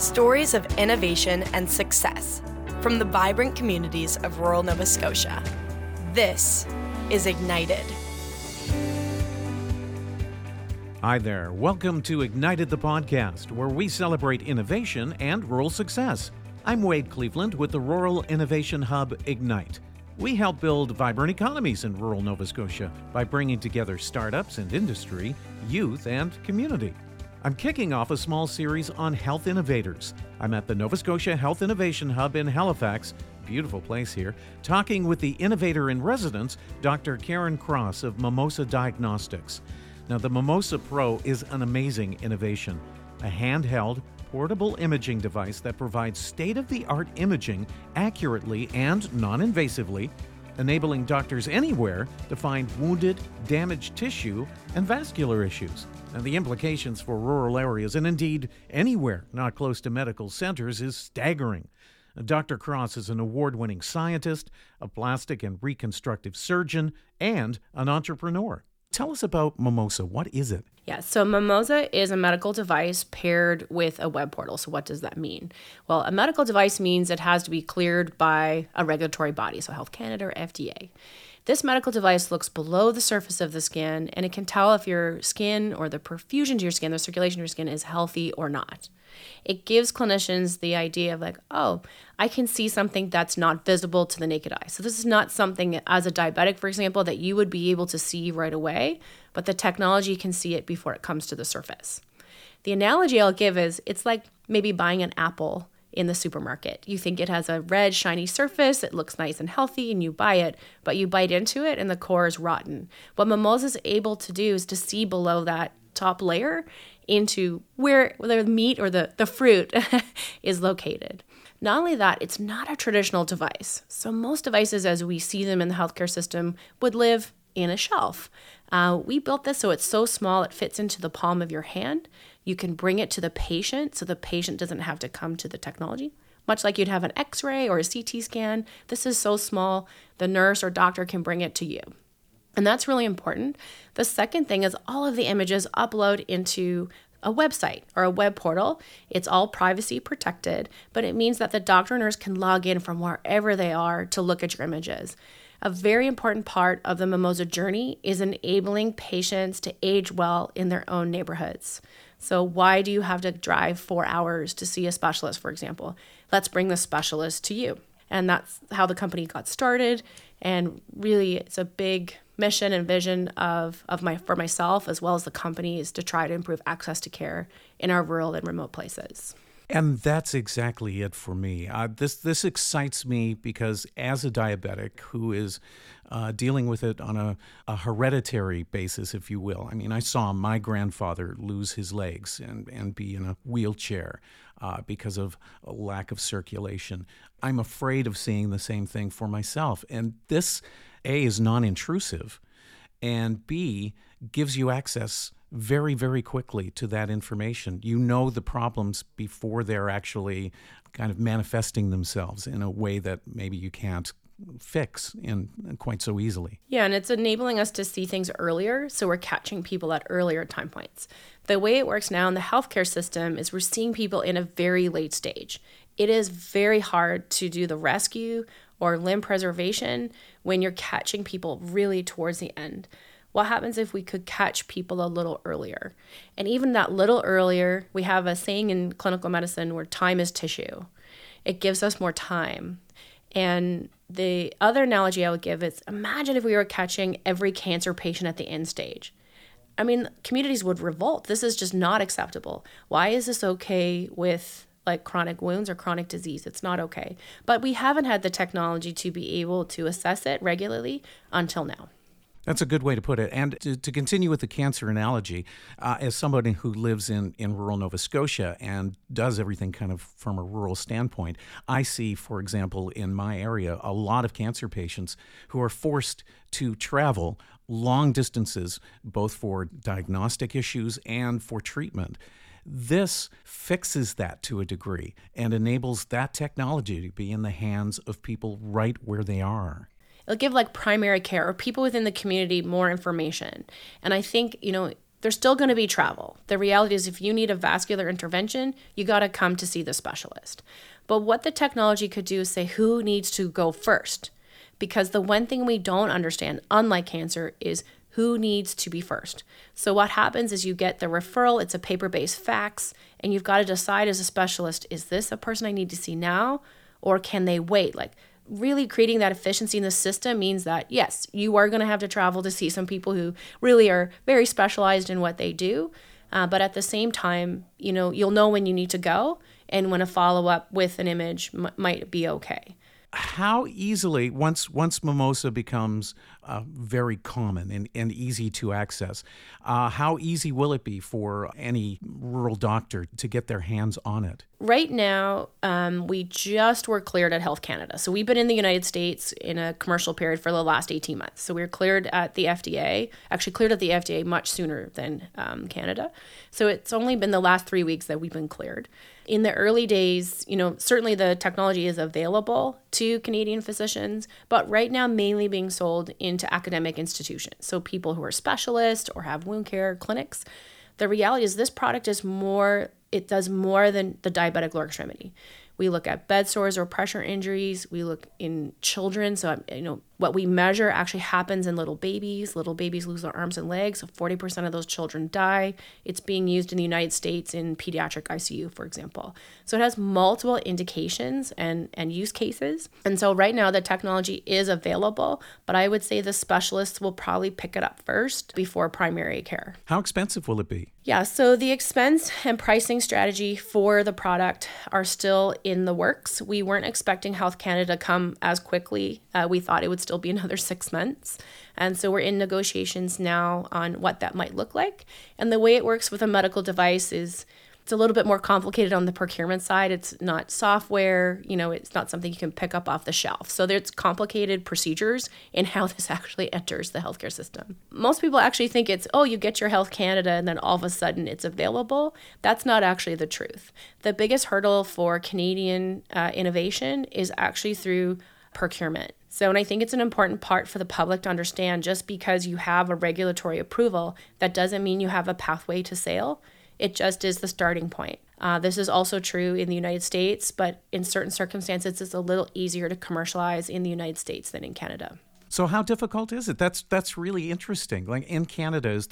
Stories of innovation and success from the vibrant communities of rural Nova Scotia. This is Ignited. Hi there. Welcome to Ignited the podcast, where we celebrate innovation and rural success. I'm Wade Cleveland with the Rural Innovation Hub Ignite. We help build vibrant economies in rural Nova Scotia by bringing together startups and industry, youth, and community. I'm kicking off a small series on health innovators. I'm at the Nova Scotia Health Innovation Hub in Halifax, beautiful place here, talking with the innovator in residence, Dr. Karen Cross of Mimosa Diagnostics. Now, the Mimosa Pro is an amazing innovation, a handheld, portable imaging device that provides state-of-the-art imaging accurately and non-invasively, enabling doctors anywhere to find wounded, damaged tissue and vascular issues. And the implications for rural areas, and indeed anywhere not close to medical centers, is staggering. Dr. Cross is an award-winning scientist, a plastic and reconstructive surgeon, and an entrepreneur. Tell us about Mimosa. What is it? Yeah, so Mimosa is a medical device paired with a web portal. So what does that mean? Well, a medical device means it has to be cleared by a regulatory body, so Health Canada or FDA. This medical device looks below the surface of the skin, and it can tell if your skin or the perfusion to your skin, the circulation to your skin is healthy or not. It gives clinicians the idea of like, oh, I can see something that's not visible to the naked eye. So this is not something as a diabetic, for example, that you would be able to see right away, but the technology can see it before it comes to the surface. The analogy I'll give is it's like maybe buying an apple in the supermarket. You think it has a red, shiny surface, it looks nice and healthy, and you buy it, but you bite into it and the core is rotten. What Mimosa is able to do is to see below that top layer into where the meat or the fruit is located. Not only that, it's not a traditional device. So most devices as we see them in the healthcare system would live in a shelf. We built this so it's so small it fits into the palm of your hand. You can bring it to the patient so the patient doesn't have to come to the technology. Much like you'd have an X-ray or a CT scan, this is so small the nurse or doctor can bring it to you. And that's really important. The second thing is all of the images upload into a website or a web portal. It's all privacy protected, but it means that the doctor or nurse can log in from wherever they are to look at your images. A very important part of the Mimosa journey is enabling patients to age well in their own neighborhoods. So why do you have to drive 4 hours to see a specialist, for example? Let's bring the specialist to you. And that's how the company got started. And really, it's a big mission and vision for myself as well as the company is to try to improve access to care in our rural and remote places. And that's exactly it for me. This excites me because as a diabetic who is dealing with it on a hereditary basis, if you will. I mean, I saw my grandfather lose his legs and be in a wheelchair because of a lack of circulation. I'm afraid of seeing the same thing for myself. And this, A, is non-intrusive, and B, gives you access very, very quickly to that information. You know the problems before they're actually kind of manifesting themselves in a way that maybe you can't fix in quite so easily. Yeah, and it's enabling us to see things earlier, so we're catching people at earlier time points. The way it works now in the healthcare system is we're seeing people in a very late stage. It is very hard to do the rescue or limb preservation when you're catching people really towards the end. What happens if we could catch people a little earlier? And even that little earlier, we have a saying in clinical medicine where time is tissue. It gives us more time. And the other analogy I would give is imagine if we were catching every cancer patient at the end stage. I mean, communities would revolt. This is just not acceptable. Why is this okay with like chronic wounds or chronic disease? It's not okay. But we haven't had the technology to be able to assess it regularly until now. That's a good way to put it. And to continue with the cancer analogy, as somebody who lives in rural Nova Scotia and does everything kind of from a rural standpoint, I see, for example, in my area, a lot of cancer patients who are forced to travel long distances, both for diagnostic issues and for treatment. This fixes that to a degree and enables that technology to be in the hands of people right where they are. It'll give like primary care or people within the community more information. And I think, there's still going to be travel. The reality is if you need a vascular intervention, you got to come to see the specialist. But what the technology could do is say who needs to go first. Because the one thing we don't understand, unlike cancer, is who needs to be first. So what happens is you get the referral, it's a paper-based fax, and you've got to decide as a specialist, is this a person I need to see now, or can they wait? Like really creating that efficiency in the system means that, yes, you are going to have to travel to see some people who really are very specialized in what they do. But at the same time, you'll know when you need to go and when a follow-up with an image might be okay. How easily, once Mimosa becomes very common and easy to access, how easy will it be for any rural doctor to get their hands on it? Right now, we just were cleared at Health Canada. So we've been in the United States in a commercial period for the last 18 months. So we were cleared at the FDA, actually cleared at the FDA much sooner than Canada. So it's only been the last 3 weeks that we've been cleared. In the early days, certainly the technology is available to Canadian physicians, but right now mainly being sold into academic institutions. So people who are specialists or have wound care clinics. The reality is this product is it does more than the diabetic lower extremity. We look at bed sores or pressure injuries. We look in children. So, what we measure actually happens in little babies. Little babies lose their arms and legs. So 40% of those children die. It's being used in the United States in pediatric ICU, for example. So it has multiple indications and use cases. And so right now the technology is available, but I would say the specialists will probably pick it up first before primary care. How expensive will it be? Yeah, so the expense and pricing strategy for the product are still in the works. We weren't expecting Health Canada to come as quickly. We thought it would still be another 6 months. And so we're in negotiations now on what that might look like. And the way it works with a medical device is it's a little bit more complicated on the procurement side. It's not software, it's not something you can pick up off the shelf. So there's complicated procedures in how this actually enters the healthcare system. Most people actually think it's, you get your Health Canada and then all of a sudden it's available. That's not actually the truth. The biggest hurdle for Canadian innovation is actually through procurement. So, and I think it's an important part for the public to understand, just because you have a regulatory approval, that doesn't mean you have a pathway to sale. It just is the starting point. This is also true in the United States, but in certain circumstances, it's a little easier to commercialize in the United States than in Canada. So how difficult is it? That's really interesting. Like in Canada, is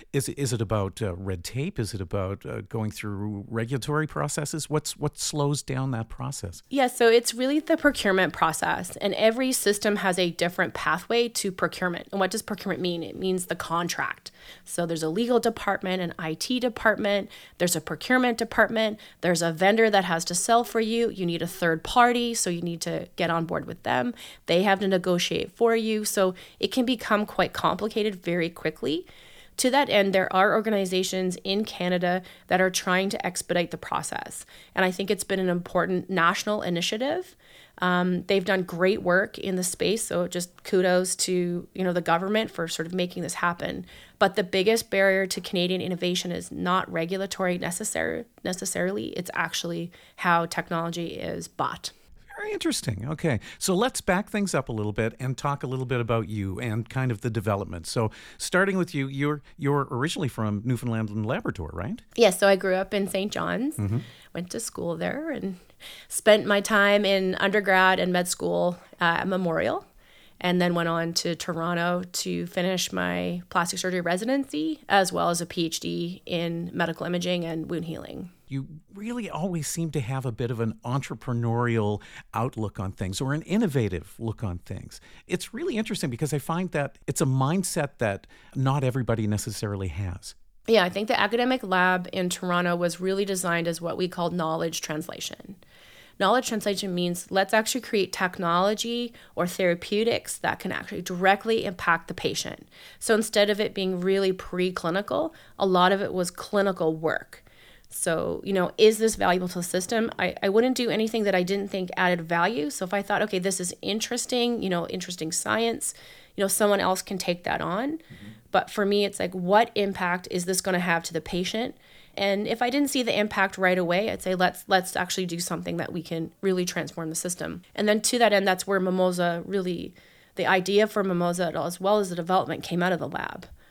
it about red tape? Is it about going through regulatory processes? What slows down that process? Yeah, so it's really the procurement process, and every system has a different pathway to procurement. And what does procurement mean? It means the contract. So there's a legal department, an IT department, there's a procurement department, there's a vendor that has to sell for you. You need a third party, so you need to get on board with them. They have to negotiate for you. So it can become quite complicated very quickly. To that end, there are organizations in Canada that are trying to expedite the process. And I think it's been an important national initiative. They've done great work in the space. So just kudos to, the government for sort of making this happen. But the biggest barrier to Canadian innovation is not regulatory necessarily. It's actually how technology is bought. Very interesting. Okay, so let's back things up a little bit and talk a little bit about you and kind of the development. So starting with you, you're originally from Newfoundland and Labrador, right? Yes, so I grew up in St. John's, went to school there, and spent my time in undergrad and med school at Memorial, and then went on to Toronto to finish my plastic surgery residency, as well as a PhD in medical imaging and wound healing. You really always seem to have a bit of an entrepreneurial outlook on things, or an innovative look on things. It's really interesting because I find that it's a mindset that not everybody necessarily has. Yeah, I think the academic lab in Toronto was really designed as what we call knowledge translation. Knowledge translation means let's actually create technology or therapeutics that can actually directly impact the patient. So instead of it being really preclinical, a lot of it was clinical work. So, is this valuable to the system? I wouldn't do anything that I didn't think added value. So if I thought, okay, this is interesting, interesting science, someone else can take that on. But for me, it's like, what impact is this going to have to the patient? And if I didn't see the impact right away, I'd say, let's actually do something that we can really transform the system. And then to that end, that's where Mimosa really, the idea for Mimosa as well as the development came out of the lab.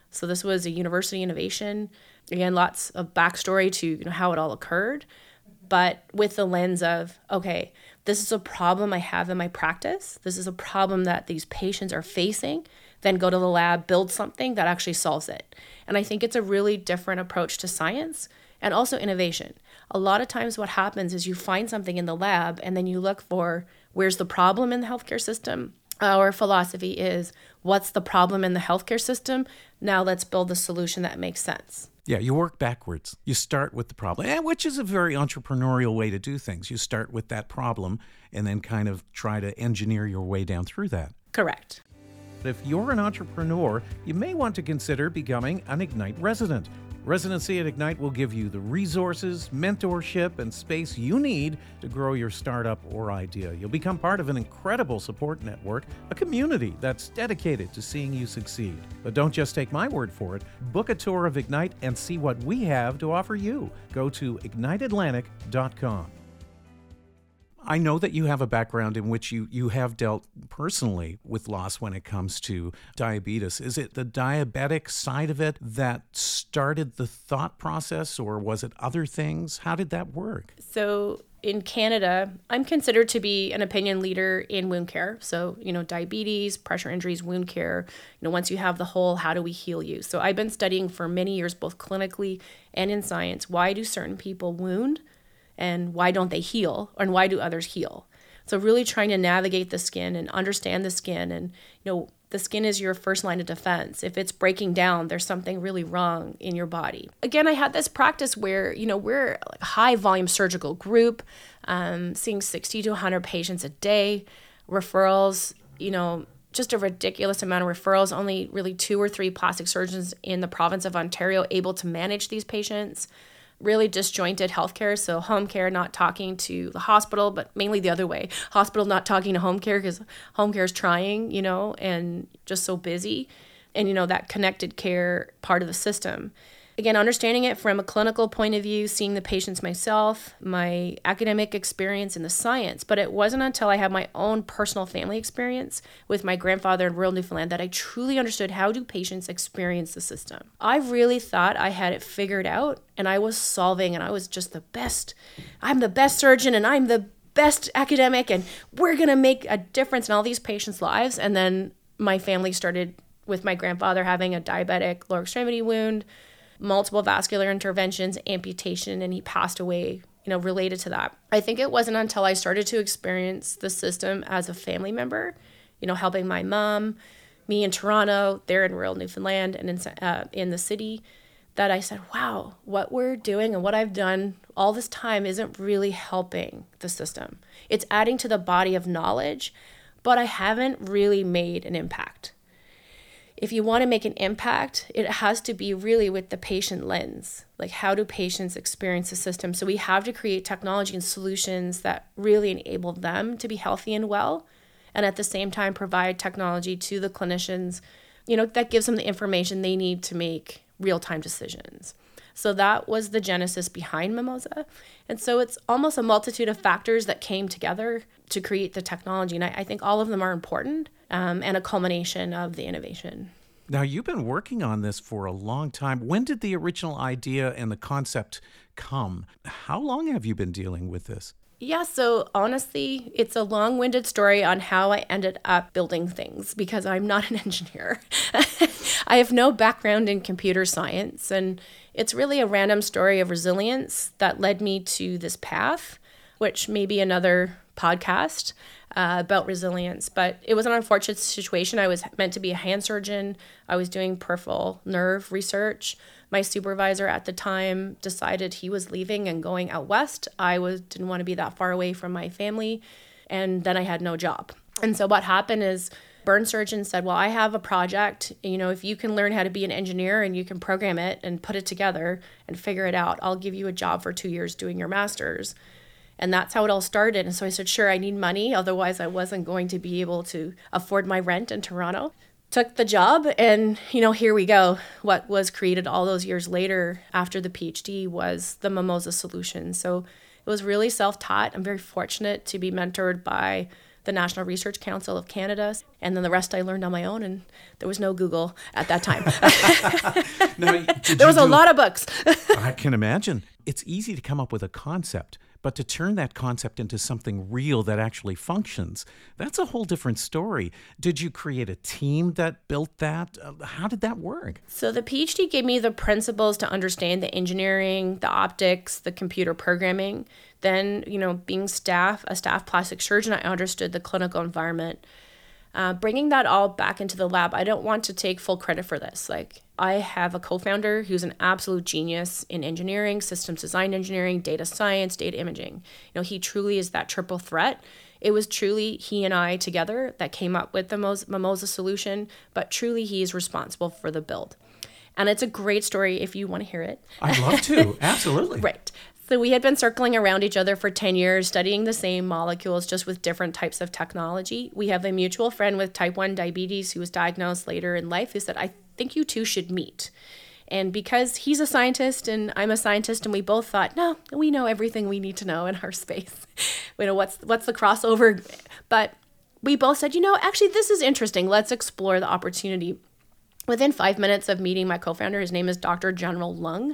So this was a university innovation. Again, lots of backstory to how it all occurred, but with the lens of, okay, this is a problem I have in my practice. This is a problem that these patients are facing. Then go to the lab, build something that actually solves it. And I think it's a really different approach to science and also innovation. A lot of times what happens is you find something in the lab and then you look for where's the problem in the healthcare system. Our philosophy is, what's the problem in the healthcare system? Now let's build a solution that makes sense. Yeah, you work backwards. You start with the problem, which is a very entrepreneurial way to do things. You start with that problem and then kind of try to engineer your way down through that. Correct. If you're an entrepreneur, you may want to consider becoming an Ignite resident. Residency at Ignite will give you the resources, mentorship, and space you need to grow your startup or idea. You'll become part of an incredible support network, a community that's dedicated to seeing you succeed. But don't just take my word for it. Book a tour of Ignite and see what we have to offer you. Go to igniteatlantic.com. I know that you have a background in which you have dealt personally with loss when it comes to diabetes. Is it the diabetic side of it that started the thought process, or was it other things? How did that work? So in Canada, I'm considered to be an opinion leader in wound care. So, diabetes, pressure injuries, wound care, once you have the whole, how do we heal you? So I've been studying for many years, both clinically and in science, why do certain people wound? And why don't they heal? And why do others heal? So really trying to navigate the skin and understand the skin. And, the skin is your first line of defense. If it's breaking down, there's something really wrong in your body. Again, I had this practice where, we're a high volume surgical group, seeing 60 to 100 patients a day, referrals, just a ridiculous amount of referrals, only really 2 or 3 plastic surgeons in the province of Ontario able to manage these patients. Really disjointed healthcare, so home care not talking to the hospital, but mainly the other way. Hospital not talking to home care because home care is trying, and just so busy. And, that connected care part of the system. Again, understanding it from a clinical point of view, seeing the patients myself, my academic experience in the science. But it wasn't until I had my own personal family experience with my grandfather in rural Newfoundland that I truly understood how do patients experience the system. I really thought I had it figured out and I was solving and I was just the best. I'm the best surgeon and I'm the best academic and we're going to make a difference in all these patients' lives. And then my family started with my grandfather having a diabetic lower extremity wound, multiple vascular interventions, amputation, and he passed away, related to that. I think it wasn't until I started to experience the system as a family member, helping my mom, me in Toronto, they're in rural Newfoundland and in the city, that I said, wow, what we're doing and what I've done all this time isn't really helping the system. It's adding to the body of knowledge, but I haven't really made an impact. If you want to make an impact, it has to be really with the patient lens. Like, how do patients experience the system? So we have to create technology and solutions that really enable them to be healthy and well, and at the same time provide technology to the clinicians, that gives them the information they need to make real-time decisions. So that was the genesis behind Mimosa. And so it's almost a multitude of factors that came together to create the technology. And I think all of them are important and a culmination of the innovation. Now, you've been working on this for a long time. When did the original idea and the concept come? How long have you been dealing with this? Yeah, so honestly, it's a long-winded story on how I ended up building things because I'm not an engineer. I have no background in computer science, and it's really a random story of resilience that led me to this path, which may be another podcast about resilience. But it was an unfortunate situation. I was meant to be a hand surgeon. I was doing peripheral nerve research. My supervisor at the time decided he was leaving and going out west. I didn't want to be that far away from my family. And then I had no job. And so what happened is burn surgeon said, well, I have a project. If you can learn how to be an engineer and you can program it and put it together and figure it out, I'll give you a job for 2 years doing your master's. And that's how it all started. And so I said, sure, I need money. Otherwise, I wasn't going to be able to afford my rent in Toronto. Took the job and, here we go. What was created all those years later after the PhD was the Mimosa solution. So it was really self-taught. I'm very fortunate to be mentored by the National Research Council of Canada. And then the rest I learned on my own, and there was no Google at that time. There was a lot of books. I can imagine. It's easy to come up with a concept, but to turn that concept into something real that actually functions, that's a whole different story. Did you create a team that built that? How did that work? So the PhD gave me the principles to understand the engineering, the optics, the computer programming. Then, being a staff plastic surgeon, I understood the clinical environment. Bringing that all back into the lab, I don't want to take full credit for this. I have a co-founder who's an absolute genius in engineering, systems design engineering, data science, data imaging. He truly is that triple threat. It was truly he and I together that came up with the Mimosa solution, but truly he is responsible for the build. And it's a great story if you want to hear it. I'd love to. Absolutely. Right. So we had been circling around each other for 10 years, studying the same molecules, just with different types of technology. We have a mutual friend with type 1 diabetes who was diagnosed later in life who said, I think you two should meet. And because he's a scientist and I'm a scientist, and we both thought, no, we know everything we need to know in our space. What's the crossover? But we both said, actually, this is interesting. Let's explore the opportunity. Within 5 minutes of meeting my co-founder, his name is Dr. General Lung,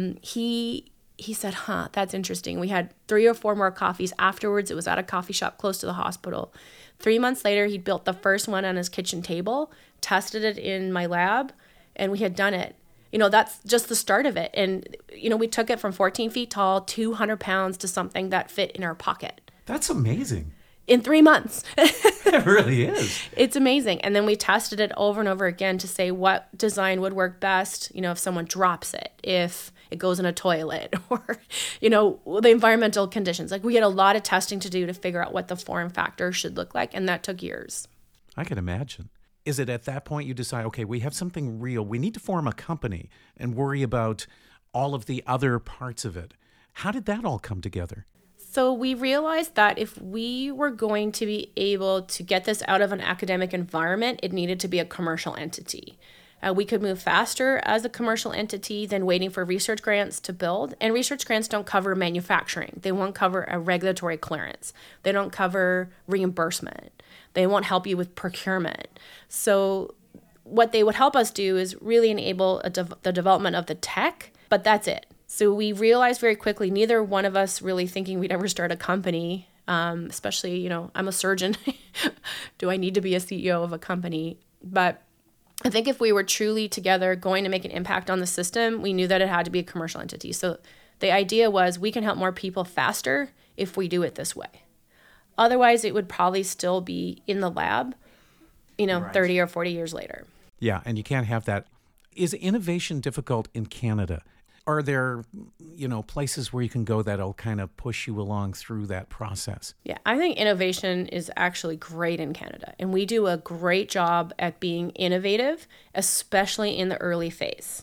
he said, that's interesting. We had 3 or 4 more coffees afterwards. It was at a coffee shop close to the hospital. 3 months later, he'd built the first one on his kitchen table, tested it in my lab, and we had done it. That's just the start of it. And, we took it from 14 feet tall, 200 pounds to something that fit in our pocket. That's amazing. In 3 months. It really is. It's amazing. And then we tested it over and over again to say what design would work best, if someone drops it, if it goes in a toilet, or, the environmental conditions. We had a lot of testing to do to figure out what the form factor should look like, and that took years. I can imagine. Is it at that point you decide, okay, we have something real, we need to form a company and worry about all of the other parts of it? How did that all come together? So we realized that if we were going to be able to get this out of an academic environment, it needed to be a commercial entity. We could move faster as a commercial entity than waiting for research grants to build. And research grants don't cover manufacturing. They won't cover a regulatory clearance. They don't cover reimbursement. They won't help you with procurement. So what they would help us do is really enable the development of the tech, but that's it. So we realized very quickly, neither one of us really thinking we'd ever start a company, especially, I'm a surgeon. Do I need to be a CEO of a company? But I think if we were truly together going to make an impact on the system, we knew that it had to be a commercial entity. So the idea was we can help more people faster if we do it this way. Otherwise, it would probably still be in the lab, right. 30 or 40 years later. Yeah, and you can't have that. Is innovation difficult in Canada? Are there, places where you can go that'll kind of push you along through that process? Yeah, I think innovation is actually great in Canada. And we do a great job at being innovative, especially in the early phase.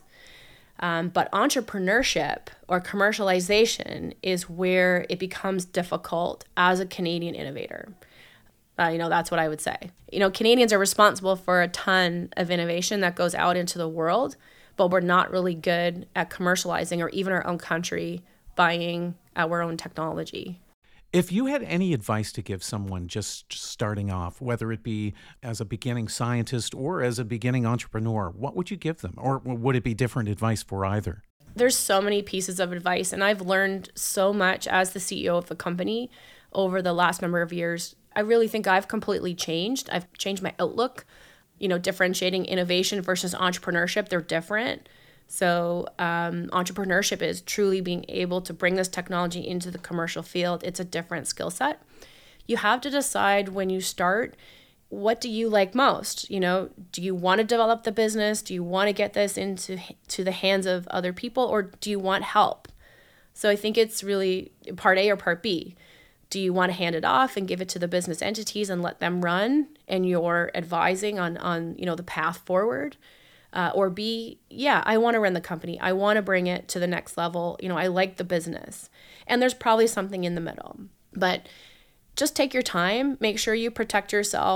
But entrepreneurship or commercialization is where it becomes difficult as a Canadian innovator. That's what I would say. Canadians are responsible for a ton of innovation that goes out into the world, but we're not really good at commercializing or even our own country buying our own technology. If you had any advice to give someone just starting off, whether it be as a beginning scientist or as a beginning entrepreneur, what would you give them? Or would it be different advice for either? There's so many pieces of advice, and I've learned so much as the CEO of the company over the last number of years. I really think I've completely changed. I've changed my outlook. Differentiating innovation versus entrepreneurship, they're different. So entrepreneurship is truly being able to bring this technology into the commercial field. It's a different skill set. You have to decide when you start, what do you like most? Do you want to develop the business? Do you want to get this into the hands of other people, or do you want help? So I think it's really part A or part B. Do you want to hand it off and give it to the business entities and let them run, and you're advising on the path forward? Or B, I want to run the company. I want to bring it to the next level. I like the business. And there's probably something in the middle. But just take your time. Make sure you protect yourself.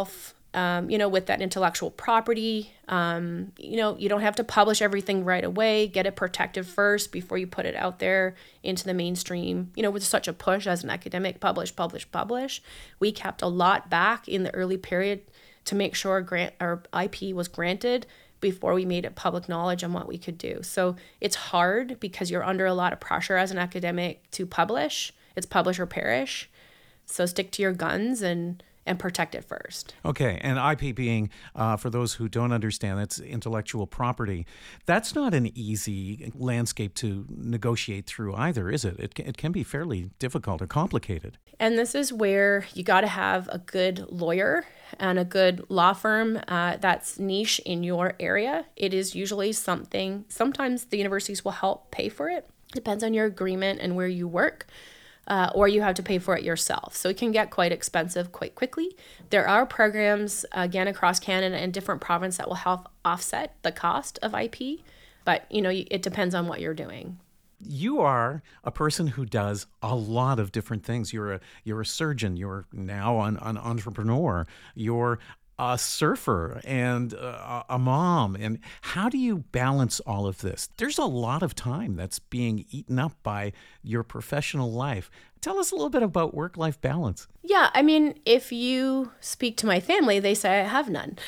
with that intellectual property. You don't have to publish everything right away. Get it protected first before you put it out there into the mainstream. With such a push as an academic, publish. We kept a lot back in the early period to make sure our IP was granted before we made it public knowledge on what we could do. So it's hard because you're under a lot of pressure as an academic to publish. It's publish or perish. So stick to your guns and protect it first. Okay, and IP being, for those who don't understand, that's intellectual property. That's not an easy landscape to negotiate through either, is it? It can be fairly difficult or complicated. And this is where you got to have a good lawyer and a good law firm that's niche in your area. It is usually sometimes the universities will help pay for it. Depends on your agreement and where you work. Or you have to pay for it yourself. So it can get quite expensive quite quickly. There are programs, again, across Canada and different provinces that will help offset the cost of IP, but it depends on what you're doing. You are a person who does a lot of different things. You're a surgeon. You're now an entrepreneur. You're a surfer and a mom. And how do you balance all of this? There's a lot of time that's being eaten up by your professional life. Tell us a little bit about work-life balance. Yeah, if you speak to my family, they say I have none.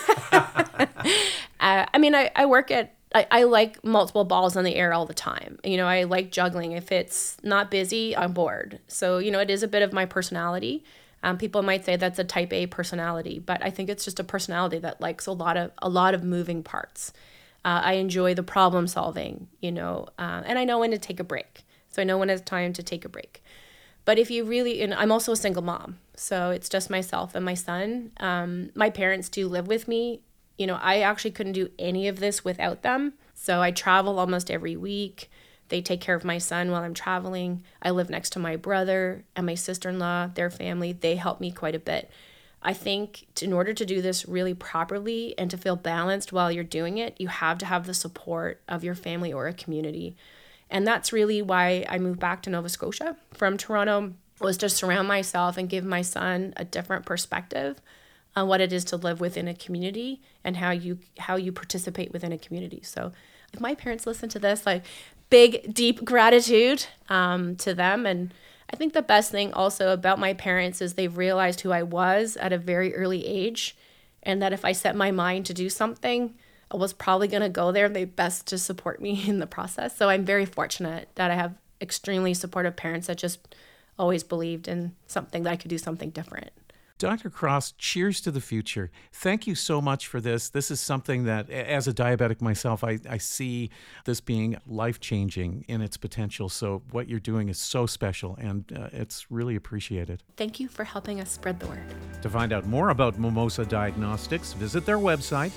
I work at, I like multiple balls in the air all the time. I like juggling. If it's not busy, I'm bored. So, it is a bit of my personality. People might say that's a type A personality, but I think it's just a personality that likes a lot of moving parts. I enjoy the problem solving, and I know when to take a break. So I know when it's time to take a break. But if you really, and I'm also a single mom, so it's just myself and my son. My parents do live with me. I actually couldn't do any of this without them. So I travel almost every week. They take care of my son while I'm traveling. I live next to my brother and my sister-in-law, their family. They help me quite a bit. I think in order to do this really properly and to feel balanced while you're doing it, you have to have the support of your family or a community. And that's really why I moved back to Nova Scotia from Toronto, was to surround myself and give my son a different perspective on what it is to live within a community and how you participate within a community. So if my parents listen to this, big, deep gratitude to them. And I think the best thing also about my parents is they've realized who I was at a very early age, and that if I set my mind to do something, I was probably going to go there, and they best to support me in the process. So I'm very fortunate that I have extremely supportive parents that just always believed in something, that I could do something different. Dr. Cross, cheers to the future. Thank you so much for this. This is something that, as a diabetic myself, I see this being life-changing in its potential. So what you're doing is so special, and it's really appreciated. Thank you for helping us spread the word. To find out more about Mimosa Diagnostics, visit their website,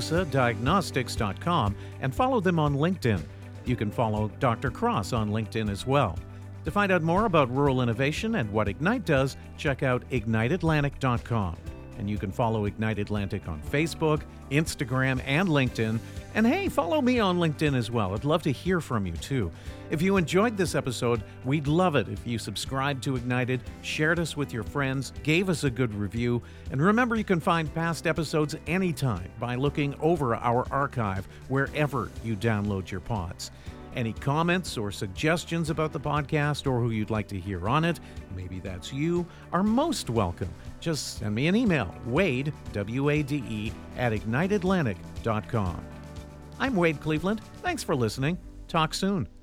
mimosadiagnostics.com, and follow them on LinkedIn. You can follow Dr. Cross on LinkedIn as well. To find out more about rural innovation and what Ignite does, check out igniteatlantic.com. And you can follow Ignite Atlantic on Facebook, Instagram, and LinkedIn. And hey, follow me on LinkedIn as well. I'd love to hear from you too. If you enjoyed this episode, we'd love it if you subscribed to Ignited, shared us with your friends, gave us a good review. And remember, you can find past episodes anytime by looking over our archive wherever you download your pods. Any comments or suggestions about the podcast or who you'd like to hear on it, maybe that's you, are most welcome. Just send me an email, Wade, W-A-D-E, @igniteatlantic.com. I'm Wade Cleveland. Thanks for listening. Talk soon.